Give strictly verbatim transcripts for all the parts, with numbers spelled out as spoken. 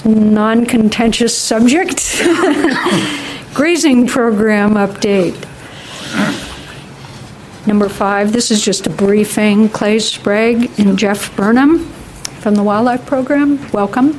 this non-contentious subject. Grazing program update. Number five, this is just a briefing. Clay Sprague and Jeff Burnham from the Wildlife Program. Welcome.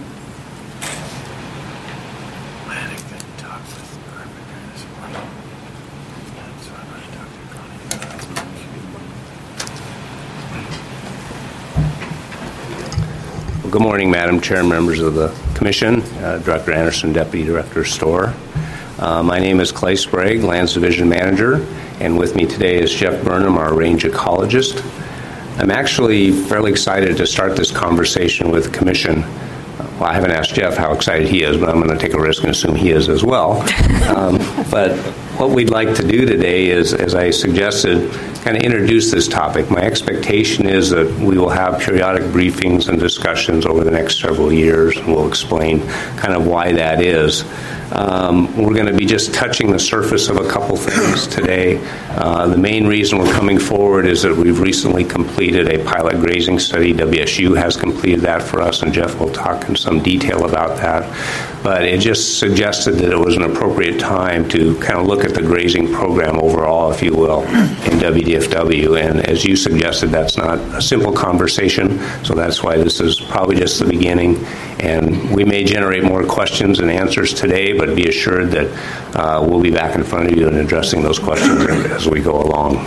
Good morning, Madam Chair and members of the Commission, uh, Director Anderson, Deputy Director Storr. Uh, my name is Clay Sprague, Lands Division Manager, and with me today is Jeff Burnham, our range ecologist. I'm actually fairly excited to start this conversation with the Commission. Well, I haven't asked Jeff how excited he is, but I'm going to take a risk and assume he is as well. Um, but what we'd like to do today is, as I suggested, kind of introduce this topic. My expectation is that we will have periodic briefings and discussions over the next several years, and we'll explain kind of why that is. Um, we're going to be just touching the surface of a couple things today. Uh, the main reason we're coming forward is that we've recently completed a pilot grazing study. W S U has completed that for us, and Jeff will talk in some detail about that. But it just suggested that it was an appropriate time to kind of look at the grazing program overall, if you will, in W D F W. And as you suggested, that's not a simple conversation, so that's why this is probably just the beginning. And we may generate more questions and answers today, but be assured that uh, we'll be back in front of you and addressing those questions as we go along.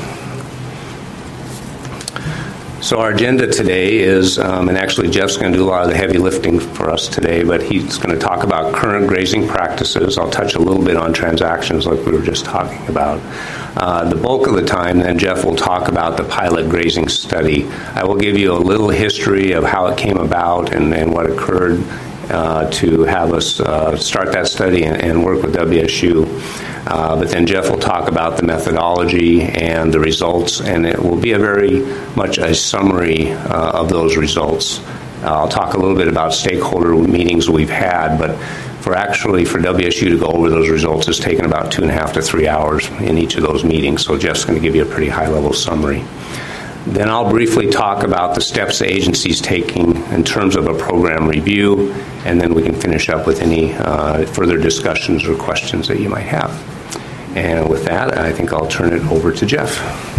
So our agenda today is, um, and actually Jeff's going to do a lot of the heavy lifting for us today, but he's going to talk about current grazing practices. I'll touch a little bit on transactions like we were just talking about. Uh, the bulk of the time, then Jeff will talk about the pilot grazing study. I will give you a little history of how it came about and, and what occurred uh, to have us uh, start that study and, and work with W S U. Uh, but then Jeff will talk about the methodology and the results, and it will be a very much a summary uh, of those results. Uh, I'll talk a little bit about stakeholder meetings we've had, but for actually for W S U to go over those results has taken about two and a half to three hours in each of those meetings, so Jeff's going to give you a pretty high-level summary. Then I'll briefly talk about the steps the agency's taking in terms of a program review, and then we can finish up with any uh, further discussions or questions that you might have. And with that, I think I'll turn it over to Jeff.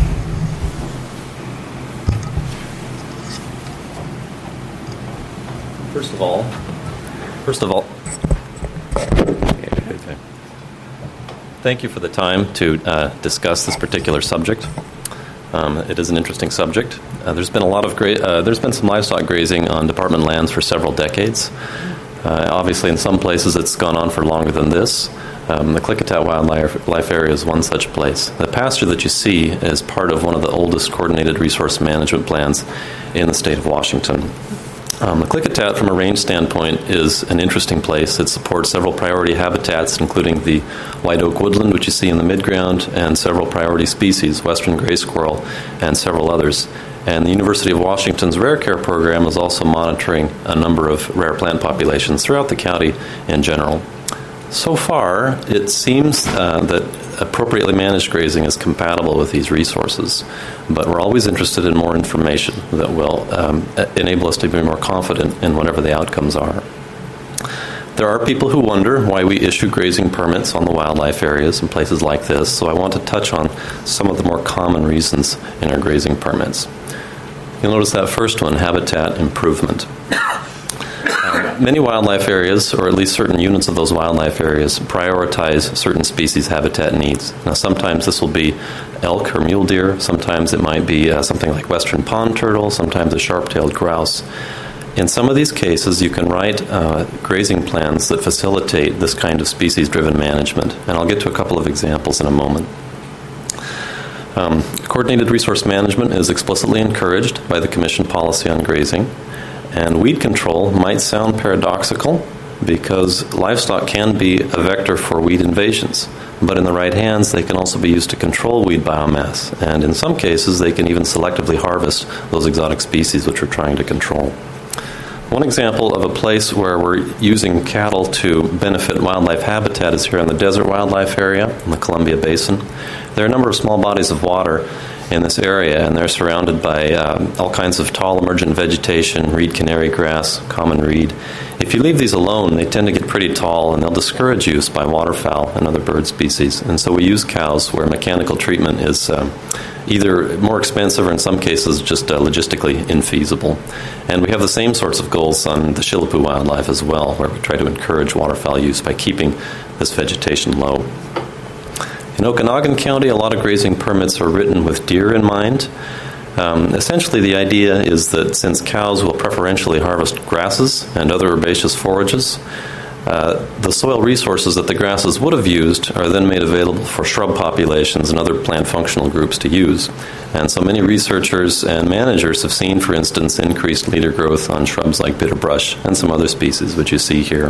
First of all, first of all, thank you for the time to uh, discuss this particular subject. Um, it is an interesting subject. Uh, there's been a lot of gra- uh, there's been some livestock grazing on department lands for several decades. Uh, obviously, in some places, it's gone on for longer than this. Um, the Klickitat Wildlife Life Area is one such place. The pasture that you see is part of one of the oldest coordinated resource management plans in the state of Washington. Um, the Klickitat, from a range standpoint, is an interesting place. It supports several priority habitats, including the white oak woodland, which you see in the midground, and several priority species, western gray squirrel, and several others. And the University of Washington's Rare Care program is also monitoring a number of rare plant populations throughout the county in general. So far, it seems uh, that appropriately managed grazing is compatible with these resources, but we're always interested in more information that will um, enable us to be more confident in whatever the outcomes are. There are people who wonder why we issue grazing permits on the wildlife areas in places like this, so I want to touch on some of the more common reasons in our grazing permits. You'll notice that first one, habitat improvement. Uh, many wildlife areas, or at least certain units of those wildlife areas, prioritize certain species habitat needs. Now, sometimes this will be elk or mule deer. Sometimes it might be uh, something like western pond turtle. Sometimes a sharp-tailed grouse. In some of these cases, you can write uh, grazing plans that facilitate this kind of species-driven management. And I'll get to a couple of examples in a moment. Um, coordinated resource management is explicitly encouraged by the Commission policy on grazing. And weed control might sound paradoxical because livestock can be a vector for weed invasions. But in the right hands, they can also be used to control weed biomass. And in some cases, they can even selectively harvest those exotic species which we're trying to control. One example of a place where we're using cattle to benefit wildlife habitat is here in the desert wildlife area in the Columbia Basin. There are a number of small bodies of water in this area, and they're surrounded by um, all kinds of tall emergent vegetation, reed canary grass, common reed, If you leave these alone, they tend to get pretty tall and they'll discourage use by waterfowl and other bird species. And so we use cows where mechanical treatment is um, either more expensive or in some cases just uh, logistically infeasible. And we have the same sorts of goals on the Shillipoo wildlife as well, where we try to encourage waterfowl use by keeping this vegetation low. In Okanagan County, a lot of grazing permits are written with deer in mind. Um, essentially, the idea is that since cows will preferentially harvest grasses and other herbaceous forages, uh, the soil resources that the grasses would have used are then made available for shrub populations and other plant functional groups to use. And so many researchers and managers have seen, for instance, increased leader growth on shrubs like bitterbrush and some other species, which you see here.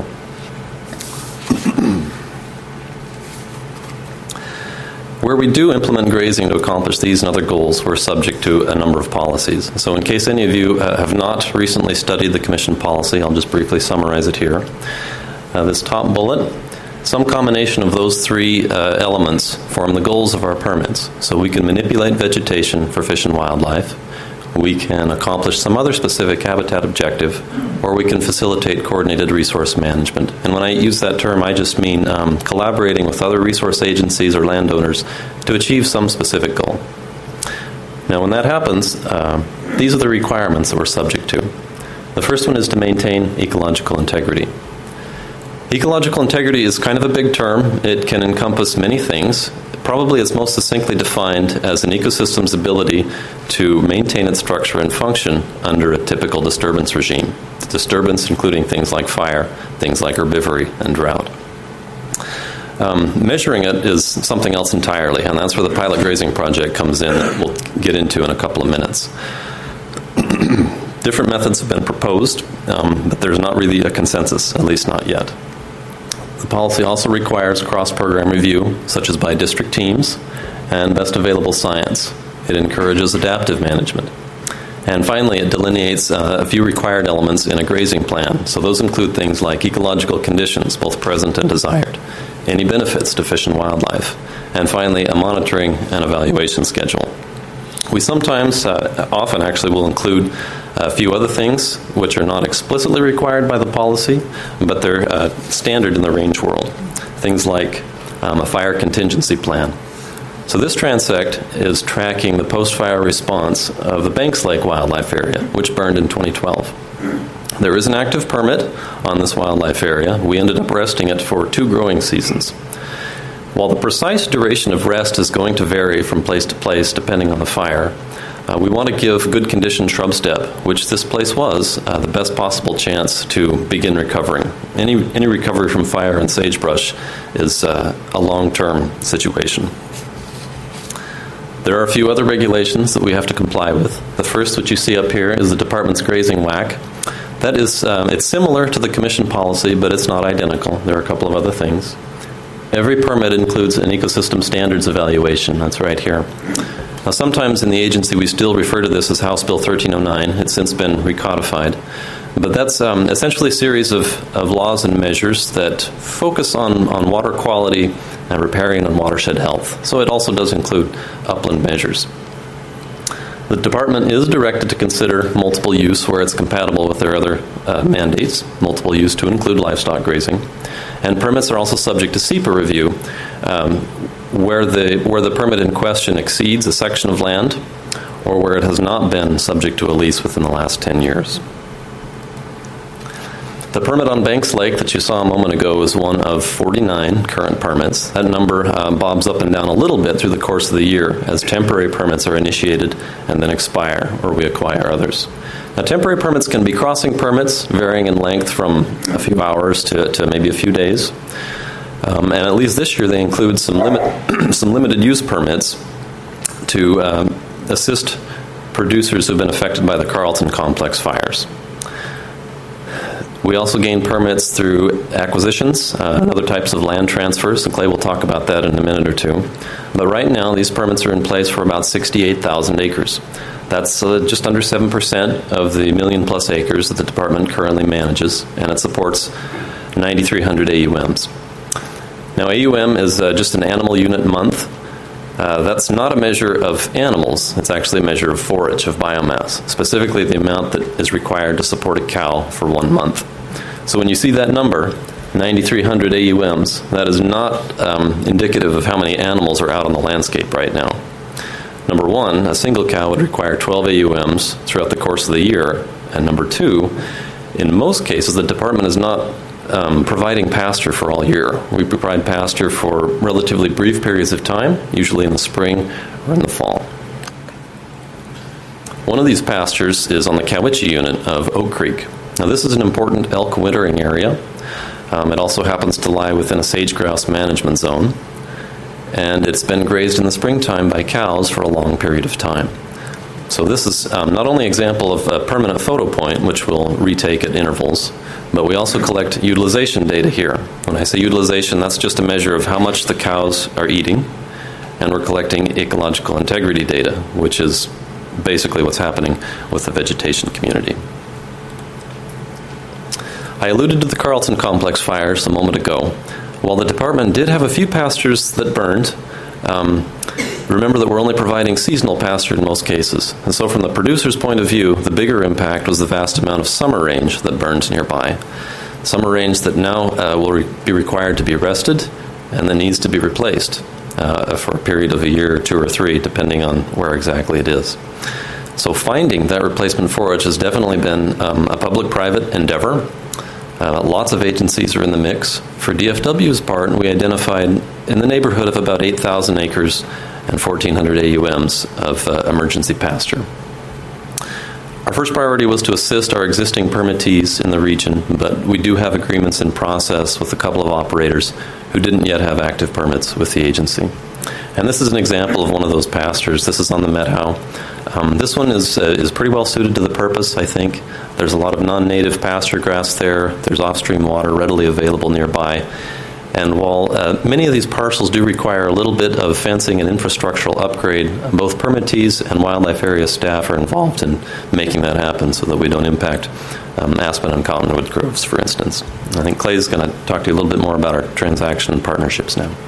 Where we do implement grazing to accomplish these and other goals, we're subject to a number of policies. So in case any of you uh, have not recently studied the Commission policy, I'll just briefly summarize it here. Uh, this top bullet, some combination of those three uh, elements form the goals of our permits. So we can manipulate vegetation for fish and wildlife, we can accomplish some other specific habitat objective, or we can facilitate coordinated resource management. And when I use that term, I just mean um, collaborating with other resource agencies or landowners to achieve some specific goal. Now, when that happens, uh, these are the requirements that we're subject to. The first one is to maintain ecological integrity. Ecological integrity is kind of a big term. It can encompass many things. Probably it's most succinctly defined as an ecosystem's ability to maintain its structure and function under a typical disturbance regime. Disturbance including things like fire, things like herbivory, and drought. Um, measuring it is something else entirely, and that's where the pilot grazing project comes in that we'll get into in a couple of minutes. Different methods have been proposed, um, but there's not really a consensus, at least not yet. The policy also requires cross-program review, such as by district teams, and best available science. It encourages adaptive management. And finally, it delineates uh, a few required elements in a grazing plan. So those include things like ecological conditions, both present and desired, any benefits to fish and wildlife, and finally, a monitoring and evaluation schedule. We sometimes, uh, often actually, will include a few other things which are not explicitly required by the policy, but they're uh, standard in the range world. Things like um, a fire contingency plan. So this transect is tracking the post-fire response of the Banks Lake wildlife area, which burned in twenty twelve. There is an active permit on this wildlife area. We ended up resting it for two growing seasons. While the precise duration of rest is going to vary from place to place depending on the fire, uh, we want to give good condition shrub step, which this place was, uh, the best possible chance to begin recovering. Any, any recovery from fire and sagebrush is uh, a long-term situation. There are a few other regulations that we have to comply with. The first, which you see up here, is the department's grazing W A C. That is, um, it's similar to the Commission policy, but it's not identical. There are a couple of other things. Every permit includes an ecosystem standards evaluation. That's right here. Now, sometimes in the agency we still refer to this as House Bill thirteen oh nine. It's since been recodified. But that's um, essentially a series of, of laws and measures that focus on, on water quality and riparian and watershed health. So it also does include upland measures. The department is directed to consider multiple use where it's compatible with their other uh, mandates, multiple use to include livestock grazing. And permits are also subject to S E P A review um, where the where the permit in question exceeds a section of land or where it has not been subject to a lease within the last ten years. The permit on Banks Lake that you saw a moment ago is one of forty-nine current permits. That number uh, bobs up and down a little bit through the course of the year as temporary permits are initiated and then expire, or we acquire others. Now, temporary permits can be crossing permits, varying in length from a few hours to, to maybe a few days. Um, and at least this year they include some, limit, some limited use permits to um, assist producers who have been affected by the Carlton Complex fires. We also gain permits through acquisitions uh, and other types of land transfers, and Clay will talk about that in a minute or two. But right now, these permits are in place for about sixty-eight thousand acres. That's uh, just under seven percent of the million-plus acres that the department currently manages, and it supports nine thousand three hundred A U Ms. Now, A U M is uh, just an animal unit month. Uh, that's not a measure of animals. It's actually a measure of forage, of biomass, specifically the amount that is required to support a cow for one month. So when you see that number, nine thousand three hundred A U Ms, that is not um, indicative of how many animals are out on the landscape right now. Number one, a single cow would require twelve A U Ms throughout the course of the year. And number two, in most cases, the department is not um, providing pasture for all year. We provide pasture for relatively brief periods of time, usually in the spring or in the fall. One of these pastures is on the Cowiche unit of Oak Creek. Now, this is an important elk wintering area. Um, it also happens to lie within a sage-grouse management zone, and it's been grazed in the springtime by cows for a long period of time. So this is um, not only an example of a permanent photo point, which we'll retake at intervals, but we also collect utilization data here. When I say utilization, that's just a measure of how much the cows are eating, and we're collecting ecological integrity data, which is basically what's happening with the vegetation community. I alluded to the Carlton Complex fires a moment ago. While the department did have a few pastures that burned, um, remember that we're only providing seasonal pasture in most cases. And so from the producer's point of view, the bigger impact was the vast amount of summer range that burned nearby. Summer range that now uh, will re- be required to be arrested and then needs to be replaced uh, for a period of a year or two or three, depending on where exactly it is. So finding that replacement forage has definitely been um, a public-private endeavor. Uh, lots of agencies are in the mix. For D F W's part, we identified in the neighborhood of about eight thousand acres and fourteen hundred A U Ms of uh, emergency pasture. Our first priority was to assist our existing permittees in the region, but we do have agreements in process with a couple of operators who didn't yet have active permits with the agency. And this is an example of one of those pastures. This is on the Methow. Um, this one is uh, is pretty well suited to the purpose, I think. There's a lot of non-native pasture grass there. There's off-stream water readily available nearby. And while uh, many of these parcels do require a little bit of fencing and infrastructural upgrade, both permittees and wildlife area staff are involved in making that happen so that we don't impact um, aspen and cottonwood groves, for instance. I think Clay's going to talk to you a little bit more about our transaction and partnerships now.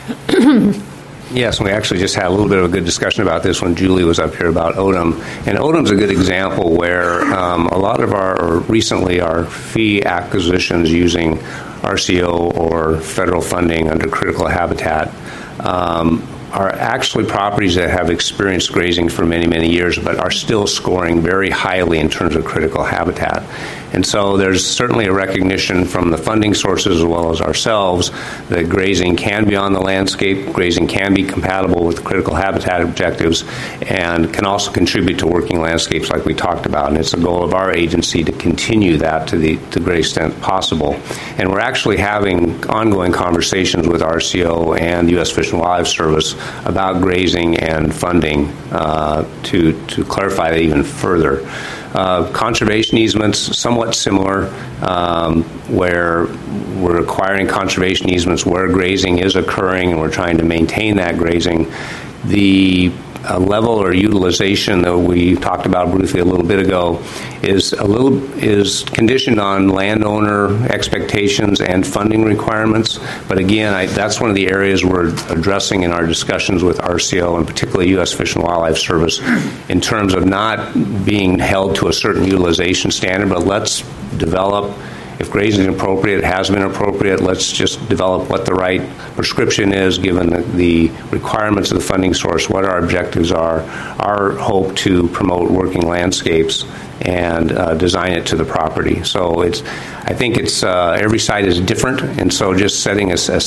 Yes, we actually just had a little bit of a good discussion about this when Julie was up here about Odom. And Odom's a good example where um, a lot of our, or recently our fee acquisitions using R C O or federal funding under critical habitat um, are actually properties that have experienced grazing for many, many years, but are still scoring very highly in terms of critical habitat. And so there's certainly a recognition from the funding sources as well as ourselves that grazing can be on the landscape, grazing can be compatible with critical habitat objectives, and can also contribute to working landscapes like we talked about. And it's a goal of our agency to continue that to the, to the great extent possible. And we're actually having ongoing conversations with R C O and the U S Fish and Wildlife Service about grazing and funding uh, to, to clarify that even further. Uh, conservation easements, somewhat similar, um, where we're acquiring conservation easements where grazing is occurring and we're trying to maintain that grazing. The uh, level or utilization that we talked about briefly a little bit ago is a little is conditioned on landowner expectations and funding requirements. But again, I, that's one of the areas we're addressing in our discussions with R C O and particularly U S Fish and Wildlife Service in terms of not being held to a certain utilization standard, but let's develop. If grazing is appropriate, has been appropriate, let's just develop what the right prescription is given the, the requirements of the funding source, what our objectives are, our hope to promote working landscapes, and uh, design it to the property. So it's, I think it's uh, every site is different, and so just setting a, a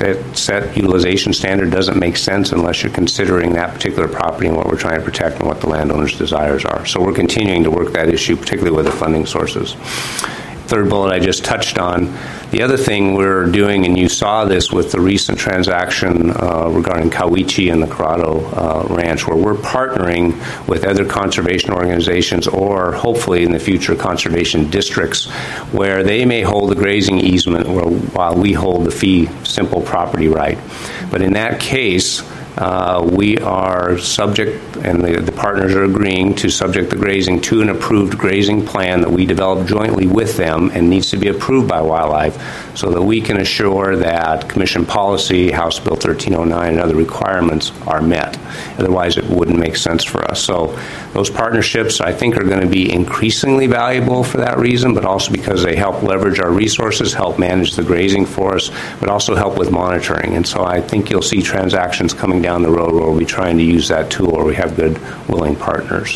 set utilization standard doesn't make sense unless you're considering that particular property and what we're trying to protect and what the landowner's desires are. So we're continuing to work that issue, particularly with the funding sources. Third bullet I just touched on. The other thing we're doing, and you saw this with the recent transaction uh, regarding Cowiche and the Corrado uh, Ranch, where we're partnering with other conservation organizations or hopefully in the future conservation districts where they may hold the grazing easement while we hold the fee simple property right. But in that case, Uh, we are subject, and the, the partners are agreeing to subject the grazing to an approved grazing plan that we develop jointly with them and needs to be approved by Wildlife so that we can assure that Commission policy, House Bill thirteen oh nine, and other requirements are met. Otherwise, it wouldn't make sense for us. So those partnerships, I think, are going to be increasingly valuable for that reason, but also because they help leverage our resources, help manage the grazing for us, but also help with monitoring. And so I think you'll see transactions coming down the road where we'll be trying to use that tool where we have good, willing partners.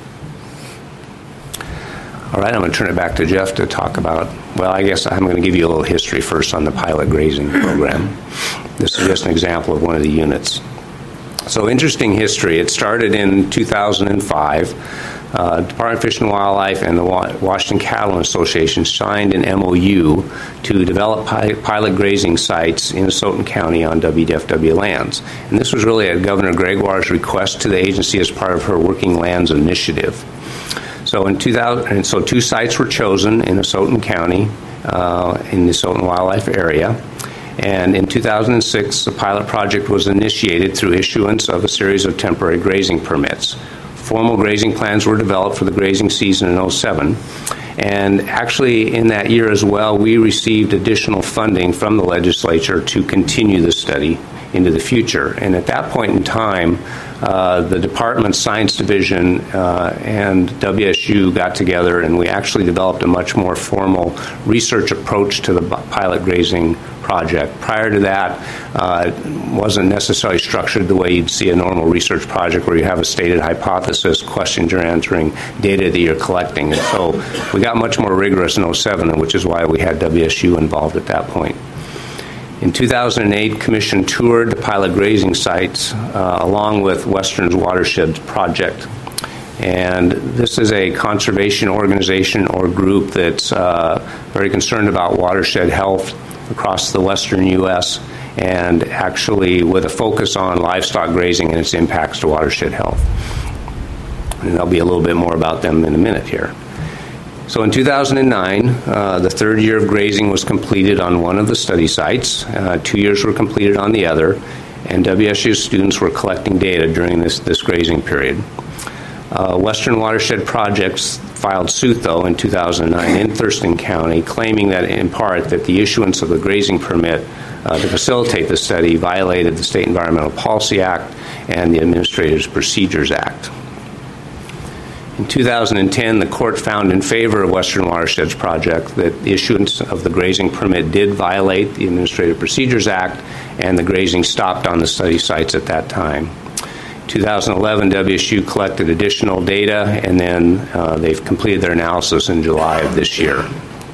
All right, I'm going to turn it back to Jeff to talk about, well, I guess I'm going to give you a little history first on the pilot grazing program. This is just an example of one of the units. So interesting history. It started in two thousand five. Uh, Department of Fish and Wildlife and the Washington Cattlemen Association signed an M O U to develop pi- pilot grazing sites in Asotin County on W D F W lands. And this was really at Governor Gregoire's request to the agency as part of her Working Lands Initiative. So in two thousand, and so two sites were chosen in Asotin County, uh, in the Asotin Wildlife area. And in two thousand six, the pilot project was initiated through issuance of a series of temporary grazing permits. Formal grazing plans were developed for the grazing season in oh seven. And actually, in that year as well, we received additional funding from the legislature to continue the study into the future. And at that point in time, uh, the Department's Science Division uh, and W S U got together, and we actually developed a much more formal research approach to the pilot grazing project. Prior to that, uh, it wasn't necessarily structured the way you'd see a normal research project where you have a stated hypothesis, questions you're answering, data that you're collecting. And so we got much more rigorous in oh seven, which is why we had W S U involved at that point. In two thousand eight, Commission toured the pilot grazing sites uh, along with Western's Watershed Project. And this is a conservation organization or group that's uh, very concerned about watershed health across the western U S and actually with a focus on livestock grazing and its impacts to watershed health. And there'll be a little bit more about them in a minute here. So in two thousand nine, uh, the third year of grazing was completed on one of the study sites. Uh, two years were completed on the other, and W S U students were collecting data during this, this grazing period. Uh, Western Watershed Projects filed suit, though, in two thousand nine in Thurston County, claiming that, in part, that the issuance of the grazing permit uh, to facilitate the study violated the State Environmental Policy Act and the Administrative Procedures Act. In two thousand ten, the court found in favor of Western Watersheds Project that the issuance of the grazing permit did violate the Administrative Procedures Act, and the grazing stopped on the study sites at that time. In two thousand eleven, W S U collected additional data, and then uh, they've completed their analysis in July of this year.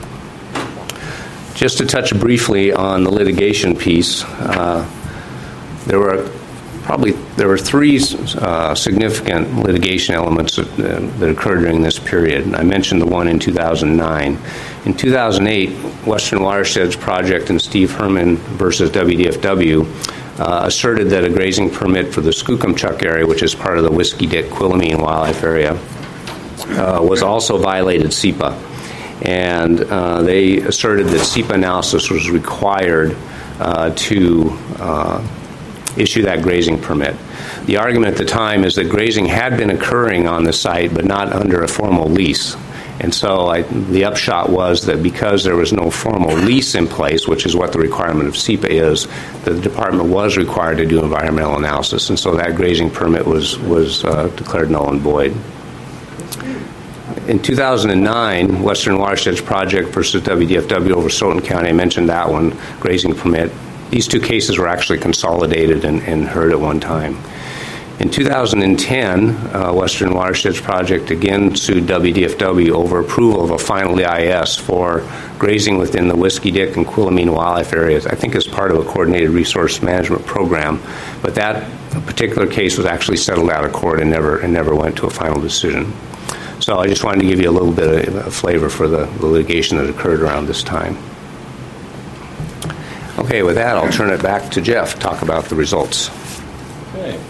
Just to touch briefly on the litigation piece, uh, there were Probably there were three uh, significant litigation elements that, uh, that occurred during this period. I mentioned the one in two thousand nine. In two thousand eight, Western Watersheds Project and Steve Herman versus W D F W uh, asserted that a grazing permit for the Skookumchuck area, which is part of the Whiskey Dick Quillamene Wildlife Area, uh, was also violated S E P A. And uh, they asserted that S E P A analysis was required uh, to uh, issue that grazing permit. The argument at the time is that grazing had been occurring on the site, but not under a formal lease. And so I, the upshot was that because there was no formal lease in place, which is what the requirement of S E P A is, that the department was required to do environmental analysis. And so that grazing permit was, was uh, declared null and void. In two thousand nine, Western Watersheds Project versus W D F W over Asotin County, I mentioned that one, grazing permit. These two cases were actually consolidated and, and heard at one time. In two thousand ten, uh, Western Watersheds Project again sued W D F W over approval of a final E I S for grazing within the Whiskey Dick and Quillamene wildlife areas, I think as part of a coordinated resource management program. But that particular case was actually settled out of court and never, and never went to a final decision. So I just wanted to give you a little bit of a flavor for the, the litigation that occurred around this time. Okay, with that, I'll turn it back to Jeff to talk about the results. Okay.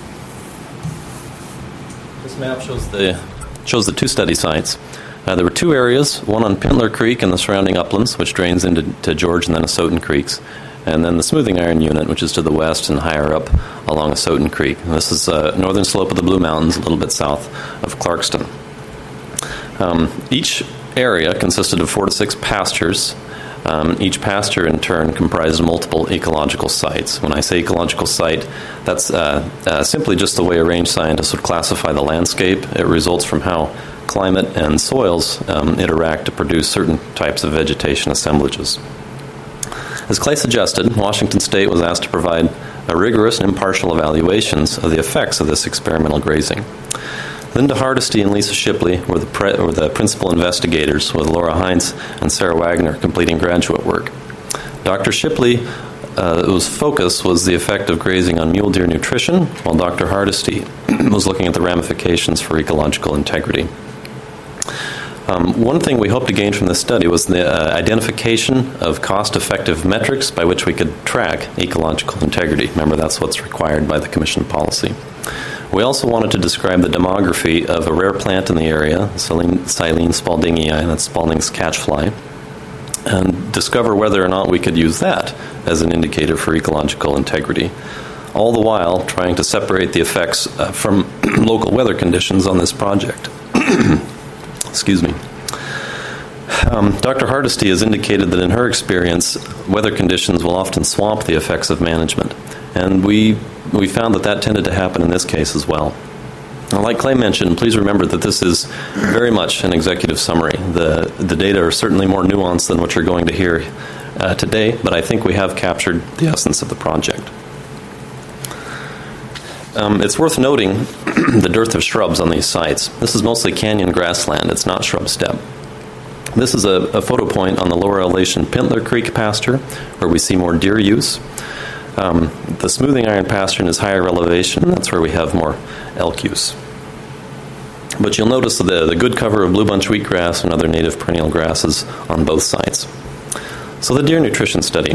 This map shows the shows the two study sites. Uh, there were two areas, one on Pintler Creek and the surrounding uplands, which drains into to George and then Asotin Creeks, and then the smoothing iron unit, which is to the west and higher up along Asotin Creek. And this is a northern slope of the Blue Mountains, a little bit south of Clarkston. Um, each area consisted of four to six pastures. Um, each pasture, in turn, comprised multiple ecological sites. When I say ecological site, that's uh, uh, simply just the way a range scientist would classify the landscape. It results from how climate and soils um, interact to produce certain types of vegetation assemblages. As Clay suggested, Washington State was asked to provide a rigorous and impartial evaluations of the effects of this experimental grazing. Linda Hardesty and Lisa Shipley were the, pre- were the principal investigators, with Laura Heinz and Sarah Wagner completing graduate work. Doctor Shipley, uh, whose focus was the effect of grazing on mule deer nutrition, while Doctor Hardesty was looking at the ramifications for ecological integrity. Um, one thing we hoped to gain from this study was the uh, identification of cost-effective metrics by which we could track ecological integrity. Remember, that's what's required by the Commission policy. We also wanted to describe the demography of a rare plant in the area, Silene, Silene spaldingii, that's Spalding's catchfly, and discover whether or not we could use that as an indicator for ecological integrity, all the while trying to separate the effects uh, from local weather conditions on this project. Excuse me. Um, Doctor Hardesty has indicated that in her experience, weather conditions will often swamp the effects of management, and we we found that that tended to happen in this case as well. Now, like Clay mentioned, please remember that this is very much an executive summary. The, the data are certainly more nuanced than what you're going to hear uh, today, but I think we have captured the essence of the project. Um, it's worth noting the dearth of shrubs on these sites. This is mostly canyon grassland. It's not shrub steppe. This is a, a photo point on the lower elevation Pintler Creek pasture, where we see more deer use. Um, the smoothing iron pasture is higher elevation, and that's where we have more elk use. But you'll notice the, the good cover of blue bunch wheatgrass and other native perennial grasses on both sites. So the deer nutrition study.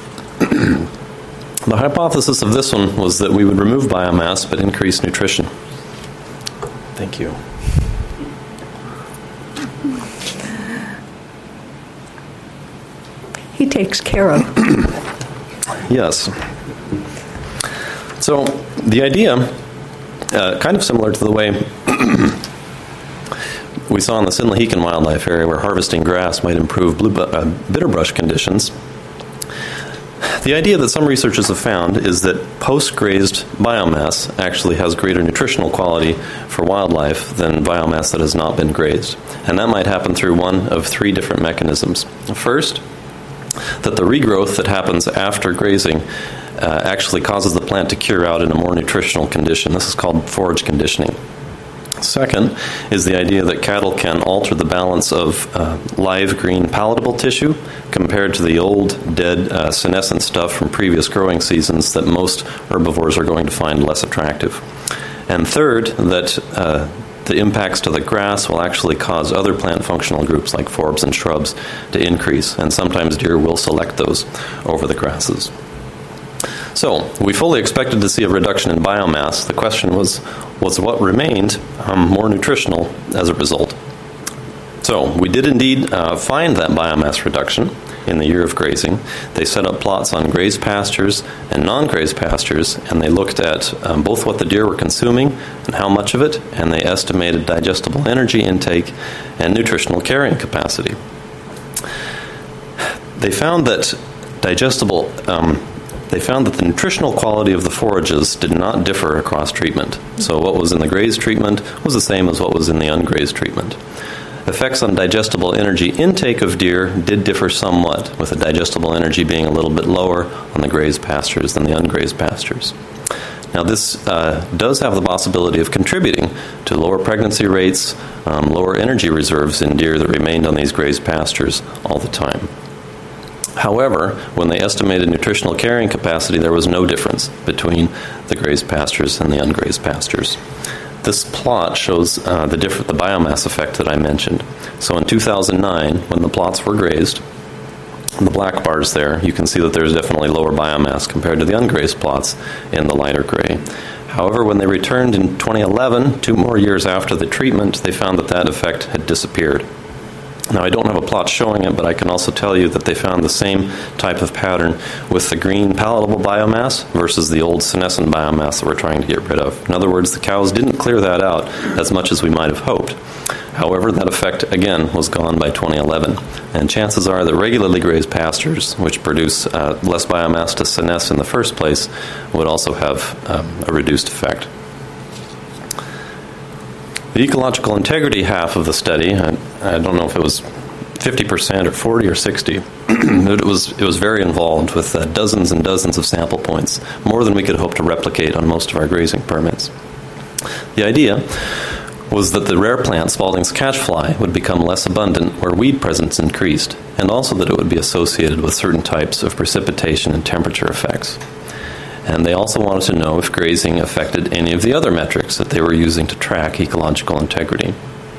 The hypothesis of this one was that we would remove biomass but increase nutrition. Thank you. He takes care of. Yes. So the idea, uh, kind of similar to the way we saw in the Sinlaheakin Wildlife Area, where harvesting grass might improve blue bu- uh, bitterbrush conditions. The idea that some researchers have found is that post-grazed biomass actually has greater nutritional quality for wildlife than biomass that has not been grazed. And that might happen through one of three different mechanisms. First, that the regrowth that happens after grazing uh, actually causes the plant to cure out in a more nutritional condition. This is called forage conditioning. Second is the idea that cattle can alter the balance of uh, live green palatable tissue compared to the old dead uh, senescent stuff from previous growing seasons that most herbivores are going to find less attractive. And third, that uh, the impacts to the grass will actually cause other plant functional groups like forbs and shrubs to increase, and sometimes deer will select those over the grasses. So, we fully expected to see a reduction in biomass. The question was, was what remained um, more nutritional as a result? So, we did indeed uh, find that biomass reduction in the year of grazing. They set up plots on grazed pastures and non-grazed pastures, and they looked at um, both what the deer were consuming and how much of it, and they estimated digestible energy intake and nutritional carrying capacity. They found that digestible um, They found that the nutritional quality of the forages did not differ across treatment. So what was in the grazed treatment was the same as what was in the ungrazed treatment. Effects on digestible energy intake of deer did differ somewhat, with the digestible energy being a little bit lower on the grazed pastures than the ungrazed pastures. Now this uh, does have the possibility of contributing to lower pregnancy rates, um, lower energy reserves in deer that remained on these grazed pastures all the time. However, when they estimated nutritional carrying capacity, there was no difference between the grazed pastures and the ungrazed pastures. This plot shows uh, the, diff- the biomass effect that I mentioned. So in two thousand nine, when the plots were grazed, the black bars there, you can see that there's definitely lower biomass compared to the ungrazed plots in the lighter gray. However, when they returned in twenty eleven, two more years after the treatment, they found that that effect had disappeared. Now, I don't have a plot showing it, but I can also tell you that they found the same type of pattern with the green palatable biomass versus the old senescent biomass that we're trying to get rid of. In other words, the cows didn't clear that out as much as we might have hoped. However, that effect, again, was gone by twenty eleven. And chances are that regularly grazed pastures, which produce uh, less biomass to senesce in the first place, would also have um, a reduced effect. The ecological integrity half of the study, I, I don't know if it was fifty percent or forty or sixty, but it was, it was very involved with uh, dozens and dozens of sample points, more than we could hope to replicate on most of our grazing permits. The idea was that the rare plant Spalding's catchfly would become less abundant where weed presence increased, and also that it would be associated with certain types of precipitation and temperature effects. And they also wanted to know if grazing affected any of the other metrics that they were using to track ecological integrity.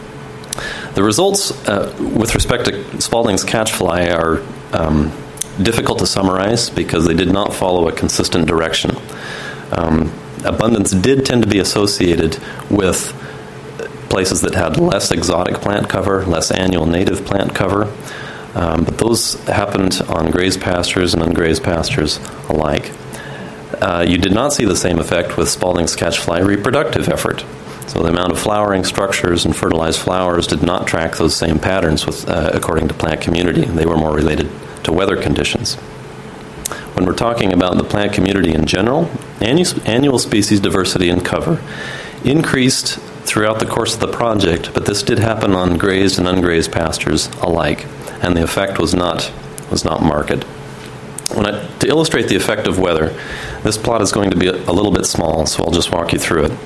The results uh, with respect to Spalding's catchfly are um, difficult to summarize because they did not follow a consistent direction. Um, abundance did tend to be associated with places that had less exotic plant cover, less annual native plant cover, um, but those happened on grazed pastures and ungrazed pastures alike. Uh, you did not see the same effect with Spalding's catchfly reproductive effort. So the amount of flowering structures and fertilized flowers did not track those same patterns with, uh, according to plant community. They were more related to weather conditions. When we're talking about the plant community in general, annual, annual species diversity and cover increased throughout the course of the project, but this did happen on grazed and ungrazed pastures alike, and the effect was not was not marked. When I, to illustrate the effect of weather, this plot is going to be a, a little bit small, so I'll just walk you through it.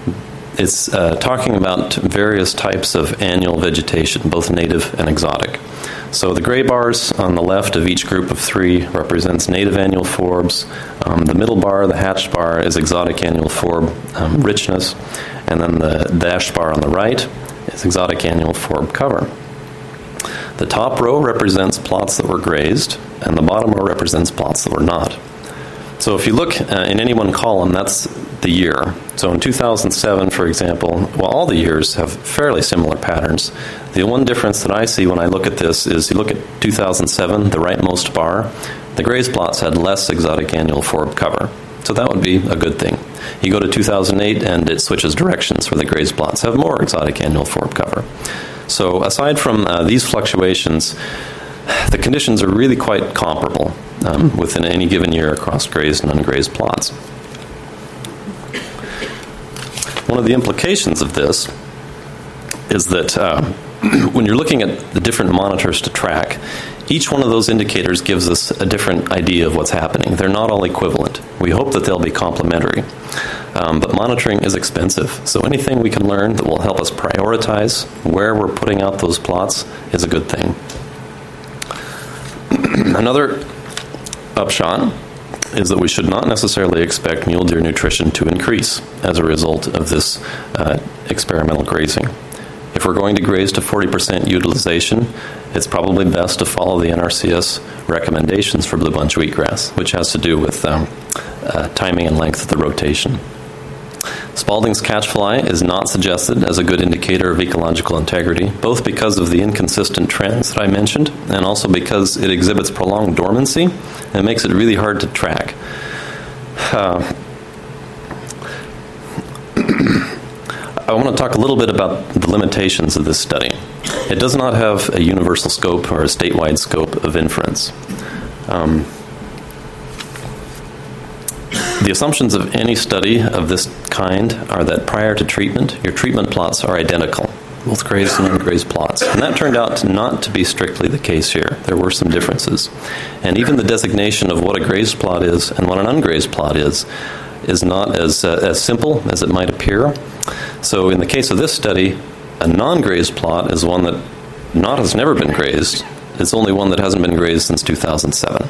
It's uh, talking about various types of annual vegetation, both native and exotic. So the gray bars on the left of each group of three represents native annual forbs. Um, the middle bar, the hatched bar, is exotic annual forb um, richness. And then the dashed bar on the right is exotic annual forb cover. The top row represents plots that were grazed, and the bottom row represents plots that were not. So if you look uh, in any one column, that's the year. So in two thousand seven, for example, well, all the years have fairly similar patterns. The one difference that I see when I look at this is you look at two thousand seven, the rightmost bar, the grazed plots had less exotic annual forb cover. So that would be a good thing. You go to two thousand eight and it switches directions where the grazed plots have more exotic annual forb cover. So aside from uh, these fluctuations, the conditions are really quite comparable um, within any given year across grazed and ungrazed plots. One of the implications of this is that uh, when you're looking at the different monitors to track, each one of those indicators gives us a different idea of what's happening. They're not all equivalent. We hope that they'll be complementary. Um, but monitoring is expensive, so anything we can learn that will help us prioritize where we're putting out those plots is a good thing. Another upshot is that we should not necessarily expect mule deer nutrition to increase as a result of this uh, experimental grazing. If we're going to graze to forty percent utilization, it's probably best to follow the N R C S recommendations for blue bunch wheatgrass, which has to do with um, uh, timing and length of the rotation. Spalding's catchfly is not suggested as a good indicator of ecological integrity, both because of the inconsistent trends that I mentioned, and also because it exhibits prolonged dormancy, and it makes it really hard to track. Uh, I want to talk a little bit about the limitations of this study. It does not have a universal scope or a statewide scope of inference. Um, The assumptions of any study of this kind are that prior to treatment, your treatment plots are identical, both grazed and ungrazed plots. And that turned out not to be strictly the case here. There were some differences. And even the designation of what a grazed plot is and what an ungrazed plot is, is not as, uh, as simple as it might appear. So in the case of this study, a non-grazed plot is one that not has never been grazed. It's only one that hasn't been grazed since two thousand seven.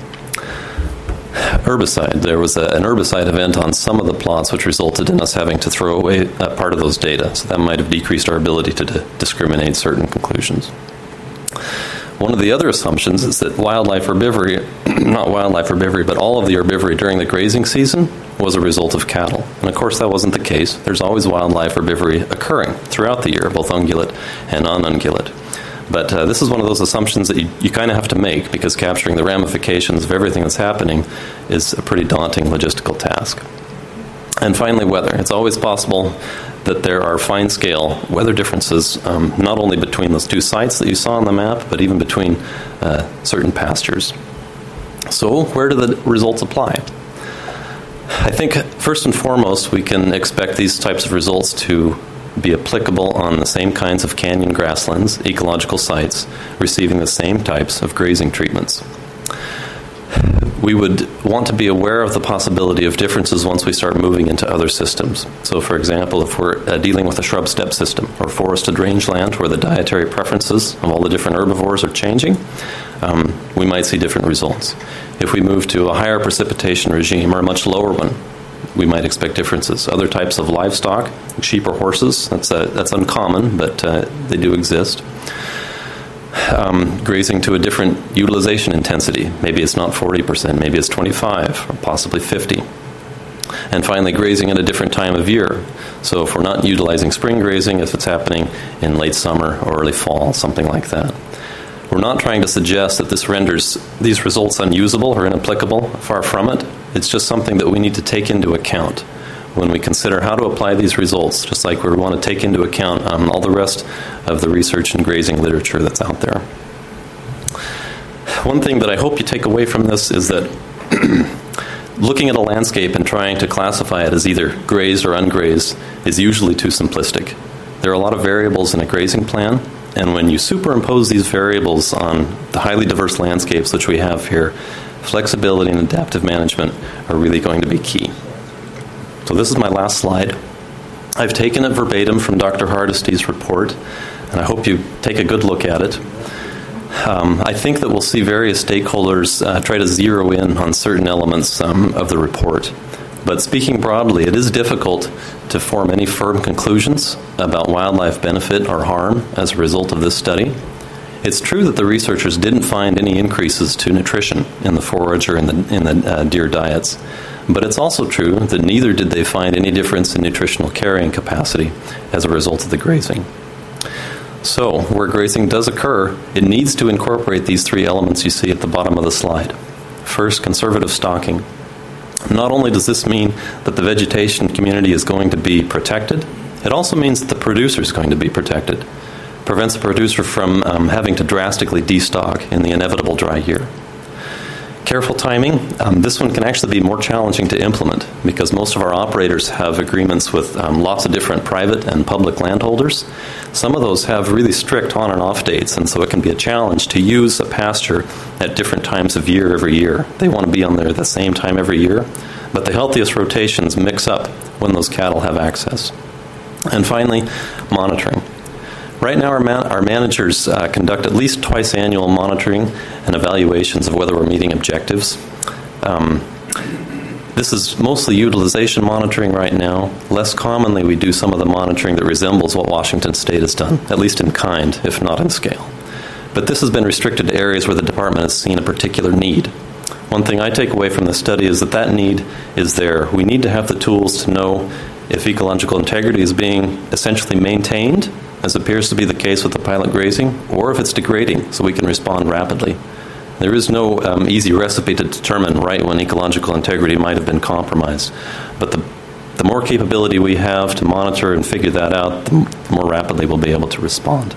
Herbicide. There was a, an herbicide event on some of the plots which resulted in us having to throw away a part of those data. So that might have decreased our ability to d- discriminate certain conclusions. One of the other assumptions is that wildlife herbivory, not wildlife herbivory, but all of the herbivory during the grazing season was a result of cattle. And of course that wasn't the case. There's always wildlife herbivory occurring throughout the year, both ungulate and non-ungulate. But uh, this is one of those assumptions that you, you kind of have to make, because capturing the ramifications of everything that's happening is a pretty daunting logistical task. And finally, weather. It's always possible that there are fine-scale weather differences, um, not only between those two sites that you saw on the map, but even between uh, certain pastures. So where do the results apply? I think, first and foremost, we can expect these types of results to be applicable on the same kinds of canyon grasslands, ecological sites, receiving the same types of grazing treatments. We would want to be aware of the possibility of differences once we start moving into other systems. So, for example, if we're uh, dealing with a shrub steppe system or forested rangeland where the dietary preferences of all the different herbivores are changing, um, we might see different results. If we move to a higher precipitation regime or a much lower one, we might expect differences. Other types of livestock, sheep or horses, that's, uh, that's uncommon, but uh, they do exist. Um, grazing to a different utilization intensity. Maybe it's not forty percent, maybe it's twenty-five or possibly fifty. And finally, grazing at a different time of year. So if we're not utilizing spring grazing, if it's happening in late summer or early fall, something like that. We're not trying to suggest that this renders these results unusable or inapplicable. Far from it. It's just something that we need to take into account when we consider how to apply these results, just like we want to take into account um, all the rest of the research and grazing literature that's out there. One thing that I hope you take away from this is that looking at a landscape and trying to classify it as either grazed or ungrazed is usually too simplistic. There are a lot of variables in a grazing plan, and when you superimpose these variables on the highly diverse landscapes which we have here, flexibility and adaptive management are really going to be key. So this is my last slide. I've taken it verbatim from Doctor Hardesty's report, and I hope you take a good look at it. Um, I think that we'll see various stakeholders uh, try to zero in on certain elements um, of the report. But speaking broadly, it is difficult to form any firm conclusions about wildlife benefit or harm as a result of this study. It's true that the researchers didn't find any increases to nutrition in the forage or in the, in the uh, deer diets. But it's also true that neither did they find any difference in nutritional carrying capacity as a result of the grazing. So, where grazing does occur, it needs to incorporate these three elements you see at the bottom of the slide. First, conservative stocking. Not only does this mean that the vegetation community is going to be protected, it also means that the producer is going to be protected. It prevents the producer from um, having to drastically destock in the inevitable dry year. Careful timing. Um, this one can actually be more challenging to implement because most of our operators have agreements with um, lots of different private and public landholders. Some of those have really strict on and off dates, and so it can be a challenge to use a pasture at different times of year every year. They want to be on there at the same time every year, but the healthiest rotations mix up when those cattle have access. And finally, monitoring. Right now, our, man- our managers uh, conduct at least twice annual monitoring and evaluations of whether we're meeting objectives. Um, this is mostly utilization monitoring right now. Less commonly, we do some of the monitoring that resembles what Washington State has done, at least in kind, if not in scale. But this has been restricted to areas where the department has seen a particular need. One thing I take away from the study is that that need is there. We need to have the tools to know if ecological integrity is being essentially maintained, as appears to be the case with the pilot grazing, or if it's degrading, so we can respond rapidly. There is no um, easy recipe to determine right when ecological integrity might have been compromised. But the, the more capability we have to monitor and figure that out, the more rapidly we'll be able to respond.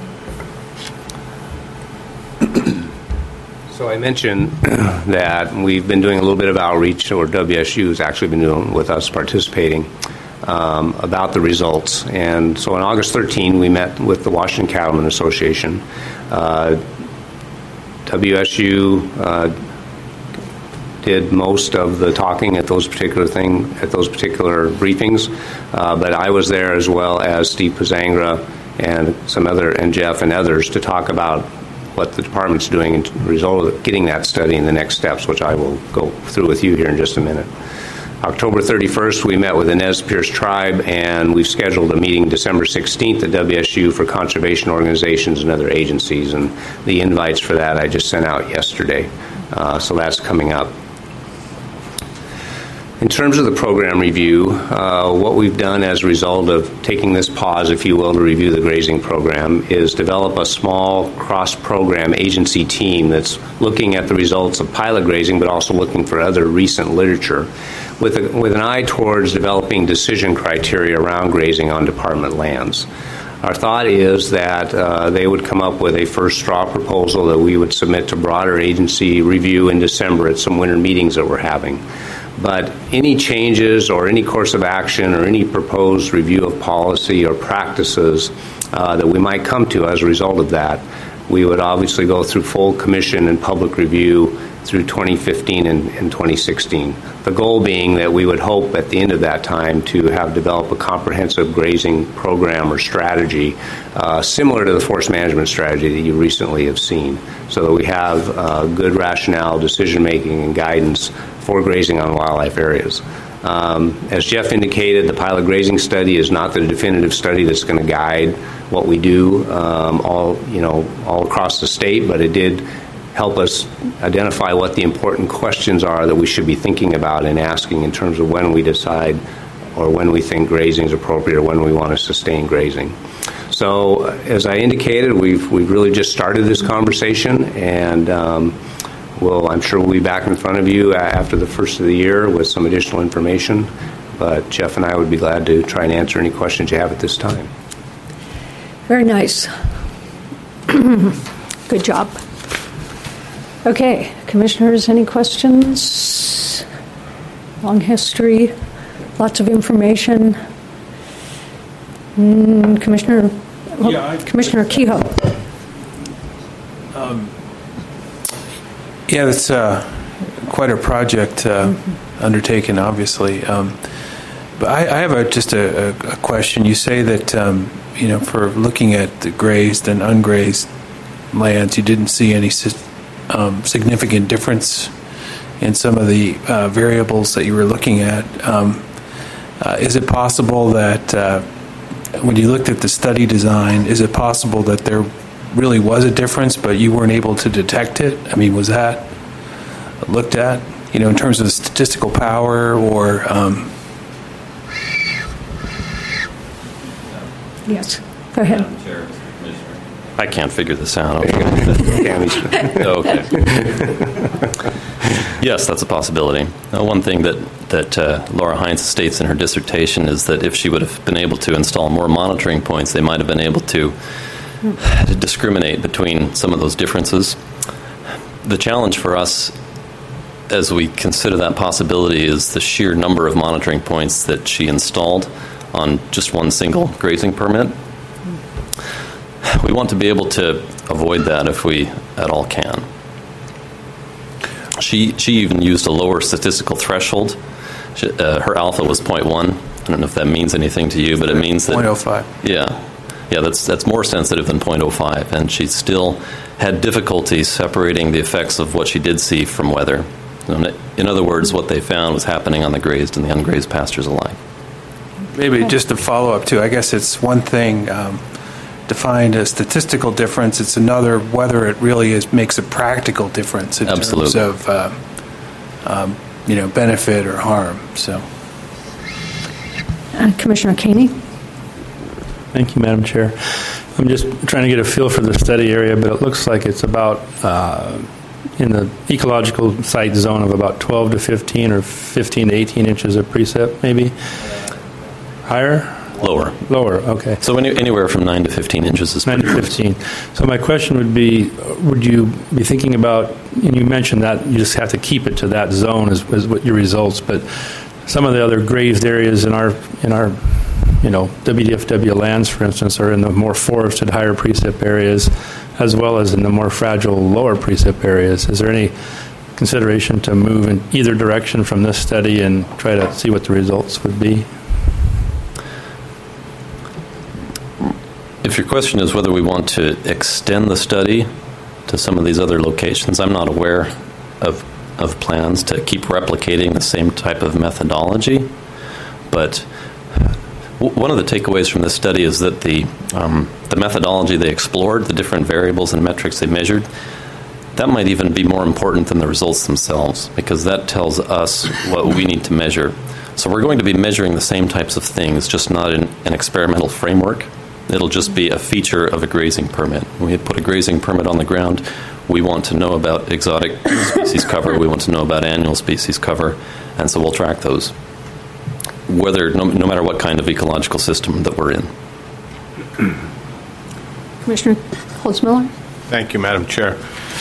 So I mentioned that we've been doing a little bit of outreach, or W S U has actually been doing with us participating, um, about the results. And so on August thirteenth, we met with the Washington Cattlemen Association. Uh, W S U uh, did most of the talking at those particular thing at those particular briefings, uh, but I was there as well as Steve Pazangra and some other and Jeff and others to talk about what the department's doing as a result of getting that study and the next steps, which I will go through with you here in just a minute. October thirty-first, we met with the Nez Perce tribe, and we've scheduled a meeting December sixteenth at W S U for conservation organizations and other agencies, and the invites for that I just sent out yesterday, uh, so that's coming up. In terms of the program review, uh, what we've done as a result of taking this pause, if you will, to review the grazing program is develop a small cross-program agency team that's looking at the results of pilot grazing, but also looking for other recent literature with, a, with an eye towards developing decision criteria around grazing on department lands. Our thought is that uh, they would come up with a first straw proposal that we would submit to broader agency review in December at some winter meetings that we're having. But any changes or any course of action or any proposed review of policy or practices uh, that we might come to as a result of that, we would obviously go through full commission and public review through twenty fifteen and, and twenty sixteen. The goal being that we would hope at the end of that time to have developed a comprehensive grazing program or strategy uh, similar to the forest management strategy that you recently have seen, so that we have uh, good rationale, decision-making, and guidance for grazing on wildlife areas. Um, as Jeff indicated, the pilot grazing study is not the definitive study that's going to guide what we do um, all, you know, all across the state, but it did help us identify what the important questions are that we should be thinking about and asking in terms of when we decide or when we think grazing is appropriate or when we want to sustain grazing. So, as I indicated, we've we've really just started this conversation, and um, Well, I'm sure we'll be back in front of you after the first of the year with some additional information, but Jeff and I would be glad to try and answer any questions you have at this time. Very nice. Good job. Okay, commissioners, any questions? Long history, lots of information. Mm, Commissioner, well, yeah, I, Commissioner Kehoe. Um, Yeah, that's uh, quite a project uh, mm-hmm. undertaken, obviously. Um, but I, I have a, just a, a question. You say that, um, you know, for looking at the grazed and ungrazed lands, you didn't see any um, significant difference in some of the uh, variables that you were looking at. Um, uh, is it possible that uh, when you looked at the study design, is it possible that there really was a difference, but you weren't able to detect it? I mean, was that looked at, you know, in terms of statistical power or? Um... Yes, go ahead. I can't figure this out. Okay. Yes, that's a possibility. Uh, one thing that that uh, Laura Heinz states in her dissertation is that if she would have been able to install more monitoring points, they might have been able to to discriminate between some of those differences. The challenge for us as we consider that possibility is the sheer number of monitoring points that she installed on just one single grazing permit. We want to be able to avoid that if we at all can. She she even used a lower statistical threshold. She, uh, her alpha was zero point one. I don't know if that means anything to you, but it means that... zero point oh five. Yeah. Yeah, that's that's more sensitive than zero point oh five, and she still had difficulty separating the effects of what she did see from weather. In other words, what they found was happening on the grazed and the ungrazed pastures alike. Maybe just to follow up, too, I guess it's one thing um, to find a statistical difference. It's another whether it really is makes a practical difference in Absolutely. terms of uh, um, you know, benefit or harm. So, uh, Commissioner Caney. Thank you, Madam Chair. I'm just trying to get a feel for the study area, but it looks like it's about uh, in the ecological site zone of about twelve to fifteen or fifteen to eighteen inches of precip, maybe? Higher? Lower. Lower, okay. So any, anywhere from nine to fifteen inches is nine to fifteen. So my question would be, would you be thinking about, and you mentioned that you just have to keep it to that zone as, as what your results, but some of the other grazed areas in our in our you know, W D F W lands, for instance, are in the more forested higher precip areas as well as in the more fragile lower precip areas. Is there any consideration to move in either direction from this study and try to see what the results would be? If your question is whether we want to extend the study to some of these other locations, I'm not aware of of plans to keep replicating the same type of methodology, but one of the takeaways from this study is that the um, the methodology they explored, the different variables and metrics they measured, that might even be more important than the results themselves, because that tells us what we need to measure. So we're going to be measuring the same types of things, just not in an experimental framework. It'll just be a feature of a grazing permit. When we put a grazing permit on the ground, we want to know about exotic species cover, we want to know about annual species cover, and so we'll track those, whether no, no matter what kind of ecological system that we're in. Commissioner Holtzmiller? Thank you, Madam Chair.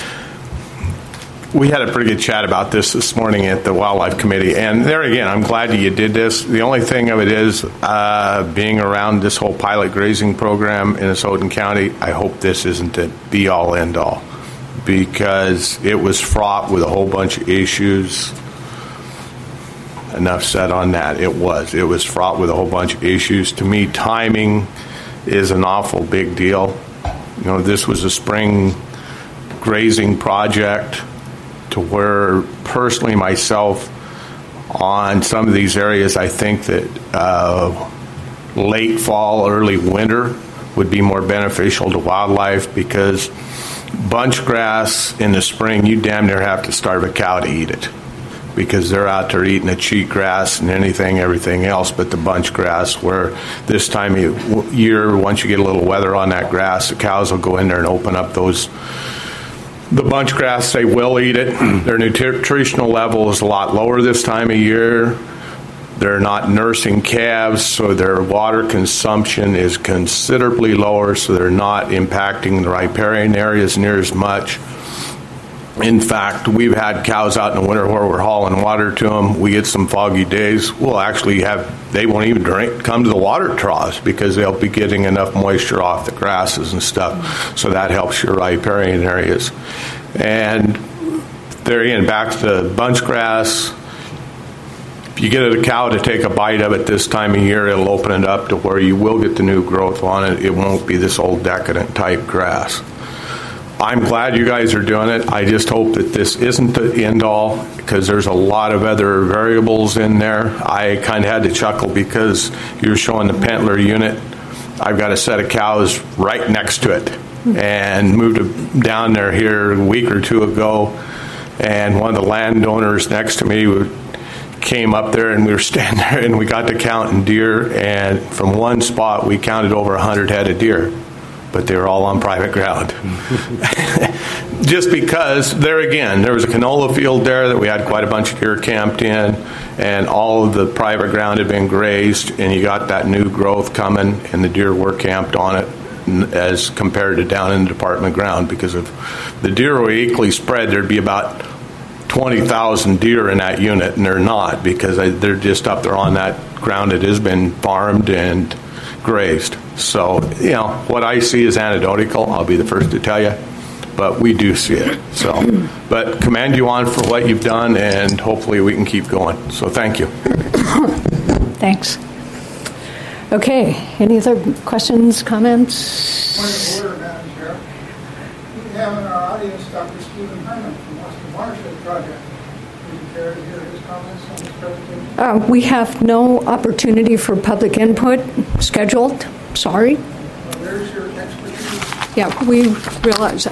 We had a pretty good chat about this this morning at the Wildlife Committee, and there again, I'm glad that you did this. The only thing of it is, uh, being around this whole pilot grazing program in Houghton County, I hope this isn't the be-all, end-all, because it was fraught with a whole bunch of issues. Enough said on that. It was. It was fraught with a whole bunch of issues. To me, timing is an awful big deal. You know, this was a spring grazing project, to where personally myself on some of these areas, I think that uh, late fall, early winter would be more beneficial to wildlife, because bunch grass in the spring, you damn near have to starve a cow to eat it, because they're out there eating the cheat grass and anything, everything else but the bunch grass, where this time of year, once you get a little weather on that grass, the cows will go in there and open up those The bunch grass, they will eat it. Their nutritional level is a lot lower this time of year. They're not nursing calves, so their water consumption is considerably lower, so they're not impacting the riparian areas near as much. In fact, we've had cows out in the winter where we're hauling water to them. We get some foggy days. We'll actually have, they won't even drink, come to the water troughs, because they'll be getting enough moisture off the grasses and stuff. So that helps your riparian areas. And there again, back to the bunch grass. If you get a cow to take a bite of it this time of year, it'll open it up to where you will get the new growth on it. It won't be this old decadent type grass. I'm glad you guys are doing it. I just hope that this isn't the end all, because there's a lot of other variables in there. I kind of had to chuckle because you're showing the Pentler unit. I've got a set of cows right next to it, and moved down there here a week or two ago, and one of the landowners next to me came up there, and we were standing there, and we got to counting deer, and from one spot we counted over one hundred head of deer. But they were all on private ground. Just because, there again, there was a canola field there that we had quite a bunch of deer camped in, and all of the private ground had been grazed, and you got that new growth coming, and the deer were camped on it as compared to down in the department ground, because if the deer were equally spread, there'd be about twenty thousand deer in that unit, and they're not, because they're just up there on that ground that has been farmed and grazed. So, you know, what I see is anecdotal, I'll be the first to tell you, but we do see it. So, but commend you on for what you've done, and hopefully we can keep going. So thank you. Thanks. Okay, any other questions, comments? Point of order, Madam Chair. We have in our audience Doctor Stephen Herman from Western Watershed Project. Would you care to hear his comments on this presentation? Uh, we have no opportunity for public input scheduled. Sorry. Well, there's your expertise. Yeah, we realize that.